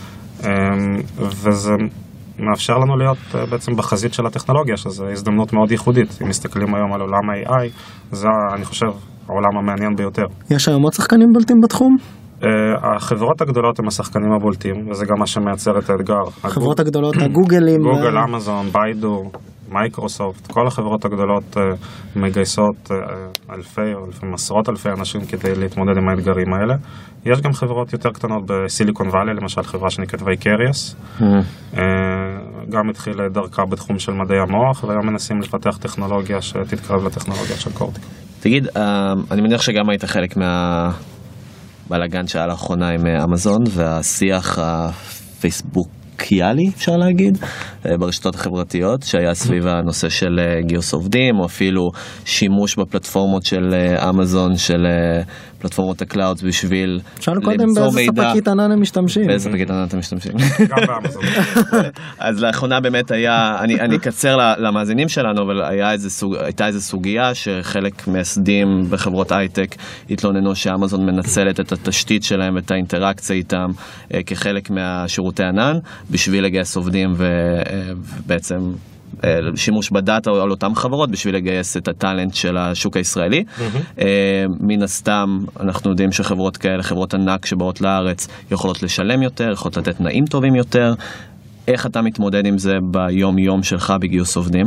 וזה מאפשר לנו להיות בעצם בחזית של הטכנולוגיה, שזו הזדמנות מאוד ייחודית. אם מסתכלים היום על עולם ה-איי איי, זה, אני חושב, העולם המעניין ביותר. יש היום עוד שחקנים בולטים בתחום? החברות הגדולות הם השחקנים הבולטים, וזה גם מה שמייצר את האתגר. החברות הגדולות, הגוגלים. גוגל, אמזון, ביידו, מייקרוסופט, כל החברות הגדולות מגייסות אלפי או לפעמים עשרות אלפי אנשים כדי להתמודד עם האתגרים האלה. יש גם חברות יותר קטנות בסיליקון ואלי, למשל חברה שנקראת וייקריוס. גם התחילה דרכה בתחום של מדעי המוח, והיום מנסים לפתח טכנולוגיה שתתקרב לטכנולוגיה של קורטיקה. תגיד, אני מניח שגם היית חלק מה... בלגן שהיה לאחרונה עם אמזון והשיח הפייסבוקיאלי, אפשר להגיד, ברשתות החברתיות, שהיה סביב הנושא של גיוס עובדים, או אפילו שימוש בפלטפורמות של אמזון, של פלטפורמות הקלאוד, בשביל שאלנו קודם באיזה ספקית ענן הם משתמשים. באיזה ספקית ענן אתם משתמשים. גם באמזון. אז לאחרונה באמת היה, אני, אני אקצר למאזינים שלנו, אבל היה איזה סוג, הייתה איזו סוגיה שחלק מייסדים בחברות הייטק התלוננו שאמזון מנצלת את התשתית שלהם ואת האינטראקציה איתם כחלק מהשירותי ענן, בשביל לגייס עובדים ובעצם שימוש בדאטה על אותם חברות בשביל לגייס את הטלנט של השוק הישראלי. מן הסתם אנחנו יודעים שחברות כאלה, חברות ענק שבאות לארץ, יכולות לשלם יותר, יכולות לתת תנאים טובים יותר. איך אתה מתמודד עם זה ביום יום שלך בגיוס עובדים?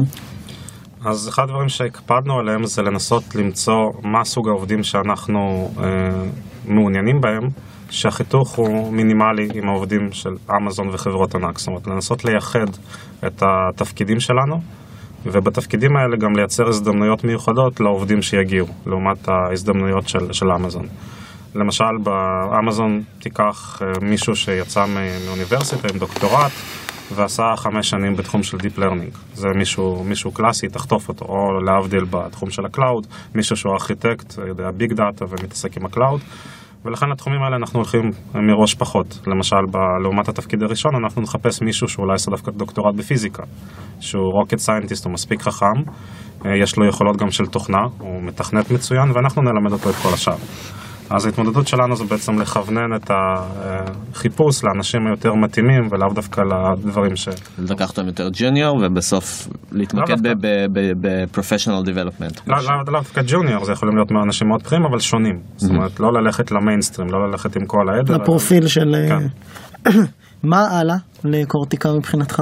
אז אחד הדברים שהקפדנו עליהם זה לנסות למצוא מה סוג העובדים שאנחנו אה, מעוניינים בהם, שהחיתוך הוא מינימלי עם העובדים של אמזון וחברות ענק. זאת אומרת, לנסות לייחד את התפקידים שלנו, ובתפקידים האלה גם לייצר הזדמנויות מיוחדות לעובדים שיגיעו, לעומת ההזדמנויות של, של אמזון. למשל, באמזון תיקח מישהו שיצא מאוניברסיטה עם דוקטורט, ועשה חמש שנים בתחום של Deep Learning. זה מישהו, מישהו קלאסי, תחטוף אותו, או להבדיל בתחום של הקלאוד, מישהו שהוא ארכיטקט, יודע, ביג דאטה ומתעסק עם הקלאוד, ולכן לתחומים האלה אנחנו הולכים מראש פחות. למשל, לעומת התפקיד הראשון, אנחנו נחפש מישהו שאולי עשה דווקא דוקטורט בפיזיקה, שהוא רוקט סיינטיסט, הוא מספיק חכם, יש לו יכולות גם של תוכנה, הוא מתכנת מצוין, ואנחנו נלמד אותו את כל השאר. אז ההתמודדות שלנו זה בעצם לכוונן את החיפוש לאנשים היותר מתאימים, ולאו דווקא לדברים ש... לקחת אותם יותר ג'וניור, ובסוף להתמקד ב-professional development. לאו דווקא ג'וניור, זה יכולים להיות אנשים מאוד בכירים, אבל שונים. זאת אומרת, לא ללכת למיינסטרים, לא ללכת עם כל העדר. לפרופיל של... מה הלאה לקורטיקה מבחינתך?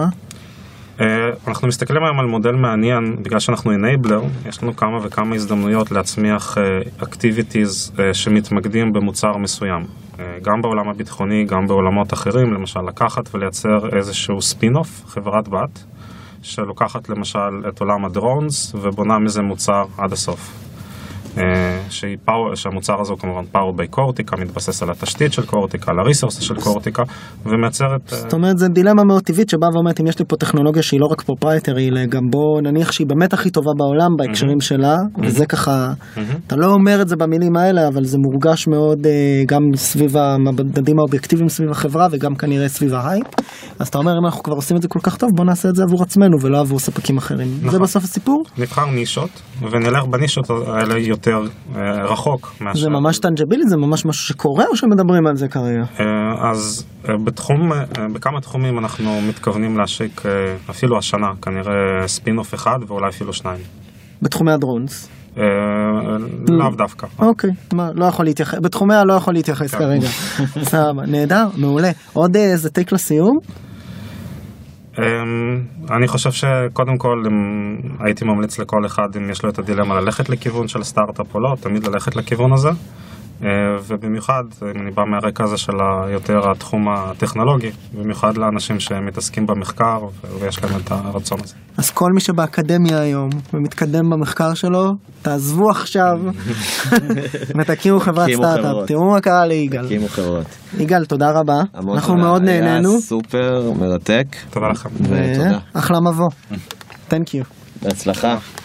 אנחנו מסתכלים היום על מודל מעניין, בגלל שאנחנו enabler, יש לנו כמה וכמה הזדמנויות להצמיח activities שמתמקדים במוצר מסוים. גם בעולם הביטחוני, גם בעולמות אחרים, למשל לקחת ולייצר איזשהו ספין-אוף, חברת בת, שלוקחת למשל את עולם הדרונס ובונה מזה מוצר עד הסוף. שהיא פאור, שהמוצר הזה הוא כמובן פאור ביי קורטיקה, מתבסס על התשתית של קורטיקה, על הריסורס של קורטיקה, ומייצרת... זאת אומרת, זה דילמה מאוד טבעית שבאה ואומרת, אם יש לי פה טכנולוגיה שהיא לא רק פרופרייטרי, אלא גם בוא נניח שהיא באמת הכי טובה בעולם בהקשרים שלה, וזה ככה, אתה לא אומר את זה במילים האלה, אבל זה מורגש מאוד גם סביב המדדים האובייקטיביים סביב החברה, וגם כנראה סביב ההייפ. אז אתה אומר, אם אנחנו כבר עושים את זה כל כך טוב, בוא נעשה את זה עבור עצמנו ולא עבור ספקים אחרים. זה בסוף הסיפור? נבחר נישות, ונלך בנישות האלה יותר רחוק. זה ממש טנג'בילי, זה ממש משהו שקורה או שמדברים על זה כרגע? אז בתחום, בכמה תחומים אנחנו מתכוונים להשיק אפילו השנה, כנראה ספין-אוף אחד ואולי אפילו שניים. בתחומי הדרונס? לאו דווקא. אוקיי, לא יכול להתייחס, בתחומיה לא יכול להתייחס כרגע. סבבה, נהדר, מעולה. עוד איזה טייק לסיום? אני חושב שקודם כל הייתי ממליץ לכל אחד אם יש לו את הדילמה ללכת לכיוון של סטארט-אפ או לא, תמיד ללכת לכיוון הזה. ובמיוחד, אם אני בא מהרקע הזה של יותר התחום הטכנולוגי, במיוחד לאנשים שמתעסקים במחקר ויש להם את הרצון הזה. אז כל מי שבאקדמיה היום ומתקדם במחקר שלו, תעזבו עכשיו ותקימו חברת סטארט-אפ. תראו מה קרה ליגאל. תקימו חברות. יגאל, תודה רבה. אנחנו מאוד נהנינו. היה סופר מרתק. תודה לכם. ותודה. אחלה מבוא. Thank you. בהצלחה.